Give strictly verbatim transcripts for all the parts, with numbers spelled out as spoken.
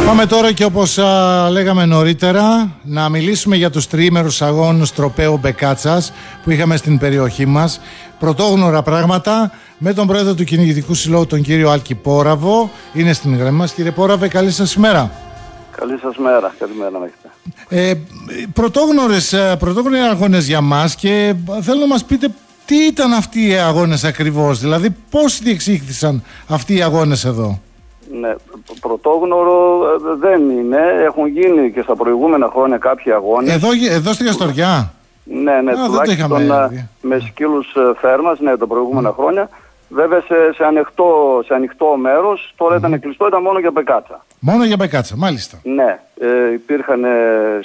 Πάμε τώρα και όπως α, λέγαμε νωρίτερα να μιλήσουμε για τους τριήμερους αγώνες τροπαίου Μπεκάτσας που είχαμε στην περιοχή μας. Πρωτόγνωρα πράγματα με τον πρόεδρο του Κυνηγητικού Συλλόγου, τον κύριο Άλκη Πόραβο. Είναι στην γραμμή μας. Κύριε Πόραβε, καλή σας ημέρα. Καλή σας μέρα. Καλημέρα να έχετε. Ε, πρωτόγνωρες, πρωτόγνωροι αγώνες για μας και θέλω να μας πείτε τι ήταν αυτοί οι αγώνες ακριβώς. Δηλαδή πώς διεξήχθησαν αυτοί οι αγώνες εδώ. Ναι, πρωτόγνωρο δεν είναι. Έχουν γίνει και στα προηγούμενα χρόνια κάποιοι αγώνες. Εδώ, εδώ στη Γαστοριά. Ναι, ναι, Α, τουλάχιστον με σκύλους φέρμας, ναι, τα προηγούμενα mm. χρόνια. Βέβαια σε, σε, ανοιχτό, σε ανοιχτό μέρος, τώρα mm. ήταν κλειστό, ήταν μόνο για Μπεκάτσα. Μόνο για Μπεκάτσα, μάλιστα. Ναι, ε, υπήρχαν ε,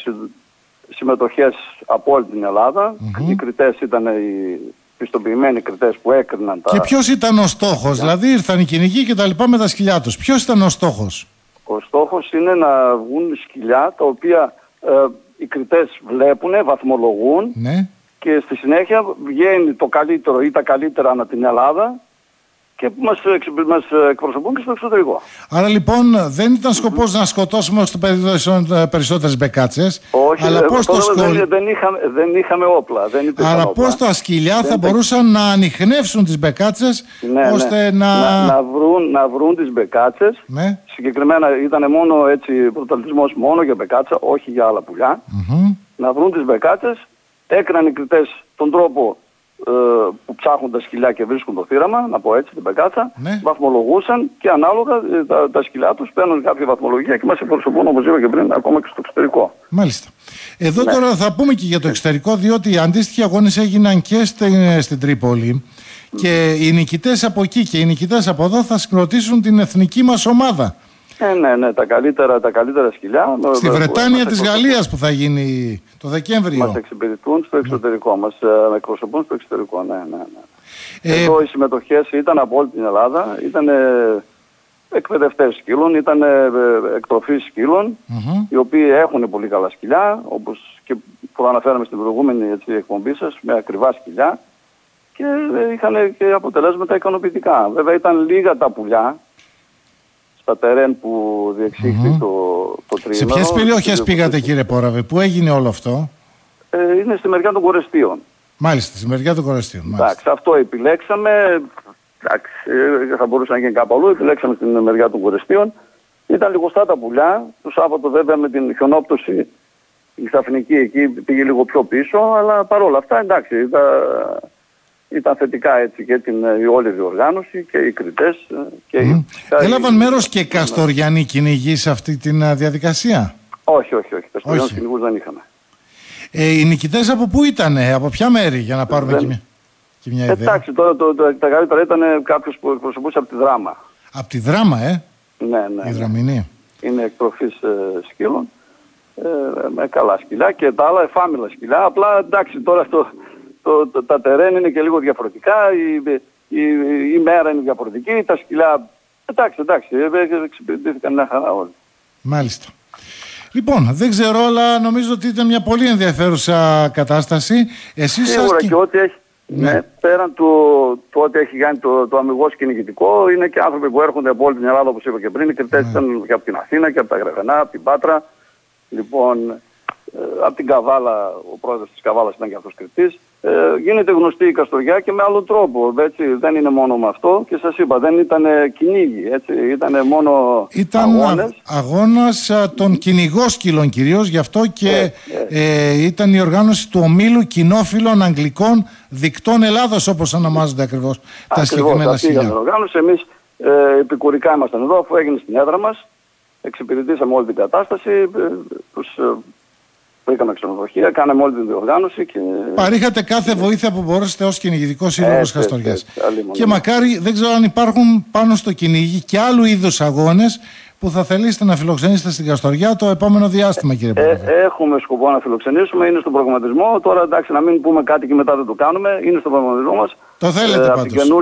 συμμετοχές από όλη την Ελλάδα. Mm-hmm. Οι κριτές ήταν οι πιστοποιημένοι κριτές που έκριναν τα... Και ποιος ήταν ο στόχος, δηλαδή ήρθαν οι κυνηγοί και τα λοιπά με τα σκυλιά τους. Ποιος ήταν ο στόχος? Ο στόχος είναι να βγουν σκυλιά τα οποία ε, οι κριτές βλέπουν, βαθμολογούν, ναι. Και στη συνέχεια βγαίνει το καλύτερο ή τα καλύτερα ανά την Ελλάδα και που μας, μας εκπροσωπούν και στο εξωτερικό. Άρα λοιπόν δεν ήταν σκοπός mm-hmm. να σκοτώσουμε όσο το περισσότερες μπεκάτσες. Όχι, αλλά πώς το σκο... δεν, δεν, είχαμε, δεν είχαμε όπλα. Δεν άρα πώς τα σκυλιά δεν θα δεν... μπορούσαν να ανιχνεύσουν τις μπεκάτσες, ναι, ώστε ναι. να... Να, να, βρουν, να βρουν τις μπεκάτσες. Ναι. Συγκεκριμένα ήταν μόνο έτσι πρωταθλητισμός μόνο για μπεκάτσα, όχι για άλλα πουλιά. Mm-hmm. Να βρουν τις μπεκάτσες. Έκριναν οι κριτές τον τρόπο ε, που ψάχνουν τα σκυλιά και βρίσκουν το θύραμα, να πω έτσι, την μπεκάτσα, ναι. Βαθμολογούσαν και ανάλογα ε, τα, τα σκυλιά τους παίρνουν κάποια βαθμολογία και μας εκπροσωπούν, όπως είπα και πριν, ακόμα και στο εξωτερικό. Μάλιστα. Εδώ ναι. τώρα θα πούμε και για το εξωτερικό, διότι οι αντίστοιχοι αγώνες έγιναν και στην, στην Τρίπολη mm. και οι νικητές από εκεί και οι νικητές από εδώ θα συγκροτήσουν την εθνική μας ομάδα. Ε, ναι, ναι, τα καλύτερα, τα καλύτερα σκυλιά. Στη Βρετάνια της Γαλλίας που θα γίνει το Δεκέμβριο. Μας εξυπηρετούν στο εξωτερικό, μας ε, εκπροσωπούν στο εξωτερικό, ναι, ναι, ναι. Ε, Εδώ οι συμμετοχές ήταν από όλη την Ελλάδα, ήταν ε, εκπαιδευτές σκύλων, ήταν ε, εκτροφείς σκύλων, mm-hmm. οι οποίοι έχουν πολύ καλά σκυλιά, όπως και που αναφέραμε στην προηγούμενη έτσι, εκπομπή σας, με ακριβά σκυλιά και ε, είχαν και αποτελέσματα ικανοποιητικά. Βέβαια ήταν λίγα τα πουλιά στα τερέν που διεξήχθη mm-hmm. το, το τριήμερο. Σε ποιες περιοχές πήγατε κύριε Πόραβε, πού έγινε όλο αυτό? Ε, είναι στη μεριά των Κορεστίων. Μάλιστα, στη μεριά των Κορεστίων. Εντάξει, αυτό επιλέξαμε. Εντάξει, θα μπορούσε να γίνει κάπου αλλού. Επιλέξαμε στην μεριά των Κορεστίων. Ήταν λιγοστά τα πουλιά. Το Σάββατο βέβαια με την χιονόπτωση η ξαφνική εκεί πήγε λίγο πιο πίσω. Αλλά παρόλα αυτά εντάξει, ήταν, ήταν θετικά έτσι και την, η όλη διοργάνωση και οι κριτές. Και mm. οι... Έλαβαν μέρος και καστοριανοί κυνηγοί σε αυτή τη διαδικασία? Όχι, όχι, όχι. Καστοριανούς κυνηγούς δεν είχαμε. Ε, οι νικητές από πού ήτανε, από ποια μέρη, για να πάρουμε δεν... και, μια, και μια ιδέα? Εντάξει, τώρα το, το, τα καλύτερα ήταν κάποιος που εκπροσωπούσε από τη Δράμα. Από τη Δράμα, ε? Ναι, ναι. Η Δραμηνή. Είναι εκτροφής ε, σκύλων, ε, με καλά σκυλιά και τα άλλα εφάμιλα σκυλιά. Απλά εντάξει, τώρα το, το, το, τα τερέν είναι και λίγο διαφορετικά, η, η, η, η μέρα είναι διαφορετική, τα σκυλιά, εντάξει, εντάξει, εξυπηρετήθηκαν μια χαρά όλοι. Μάλιστα. Λοιπόν, δεν ξέρω, αλλά νομίζω ότι ήταν μια πολύ ενδιαφέρουσα κατάσταση. Εσείς σίγουρα σας... και ό,τι έχει, ναι. Ναι, πέραν του το ό,τι έχει κάνει το, το αμυγός κυνηγητικό, είναι και άνθρωποι που έρχονται από όλη την Ελλάδα, όπως είπα και πριν. Οι κριτές ναι. ήταν και από την Αθήνα και από τα Γρεβενά, από την Πάτρα. Λοιπόν, ε, από την Καβάλα, ο πρόεδρος της Καβάλας ήταν και αυτός κριτής. Ε, γίνεται γνωστή η Καστοριά και με άλλο τρόπο, έτσι, δεν είναι μόνο με αυτό και σας είπα, δεν ήταν κυνήγι, έτσι, ήταν μόνο ήταν αγώνες. αγώνας των κυνηγόσκυλων κυρίως, γι' αυτό και ε, ε. Ε, ήταν η οργάνωση του Ομίλου Κοινόφιλων Αγγλικών Δικτών Ελλάδος, όπως ονομάζονται ακριβώς τα συγκεκριμένα σκυλιά. Ακριβώς, αυτή οργάνωση. Εμείς ε, επικουρικά ήμασταν εδώ, αφού έγινε στην έδρα μας, εξυπηρετήσαμε όλη την κατάσταση, ε, τους... Ε, βρήκαμε ξενοδοχεία, κάναμε όλη την διοργάνωση. Και... παρήχατε κάθε βοήθεια που μπορούσατε ως κυνηγητικό σύλλογος Καστοριάς. Και μακάρι, δεν ξέρω αν υπάρχουν πάνω στο κυνήγι και άλλου είδους αγώνες που θα θελήσετε να φιλοξενήσετε στην Καστοριά το επόμενο διάστημα, κύριε Πρόεδρε. Ε, έχουμε σκοπό να φιλοξενήσουμε, είναι στον προγραμματισμό. Τώρα εντάξει, να μην πούμε κάτι και μετά δεν το κάνουμε. Είναι στον προγραμματισμό μας. Το θέλετε ε, πάντως.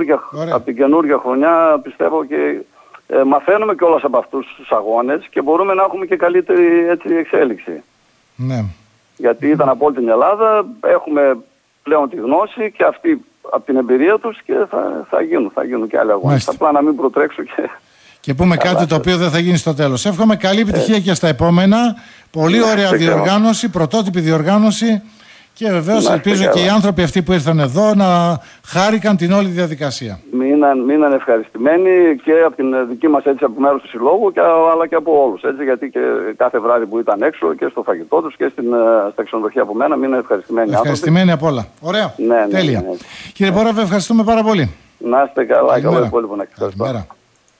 Από την καινούργια χρονιά πιστεύω και ε, μαθαίνουμε κιόλας από αυτούς τους αγώνες και μπορούμε να έχουμε και καλύτερη έτσι, εξέλιξη. Ναι. Γιατί ήταν από όλη την Ελλάδα, έχουμε πλέον τη γνώση και αυτοί από την εμπειρία τους και θα, θα γίνουν, θα γίνουν και άλλοι αγώνες. Απλά να μην προτρέξω και... και πούμε καλά, κάτι το οποίο δεν θα γίνει στο τέλος. Εύχομαι καλή επιτυχία ε. και στα επόμενα. Πολύ ναι, ωραία διοργάνωση, πρωτότυπη διοργάνωση. Και βεβαίως ελπίζω και οι άνθρωποι αυτοί που ήρθαν εδώ να χάρηκαν την όλη διαδικασία. Μείναν, μείναν ευχαριστημένοι και από την δική μας, έτσι, από μέρους του συλλόγου, και, αλλά και από όλους. Έτσι, γιατί και κάθε βράδυ που ήταν έξω και στο φαγητό τους και στην, στα ξενοδοχεία από μένα μείναν ευχαριστημένοι. Ευχαριστημένοι από όλα. Ωραία. Ναι, ναι, τέλεια. Ναι, ναι. Κύριε Πόραβε, ευχαριστούμε πάρα πολύ. Να είστε καλά. Καλό υπόλοιπο να Καλημέρα.